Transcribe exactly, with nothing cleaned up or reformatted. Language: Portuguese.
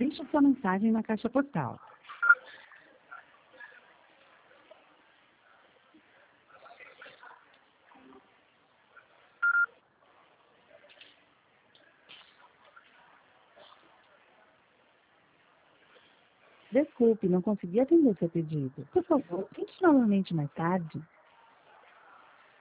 Deixe sua mensagem na caixa postal. Desculpe, não consegui atender seu pedido. Por favor, tente novamente mais tarde.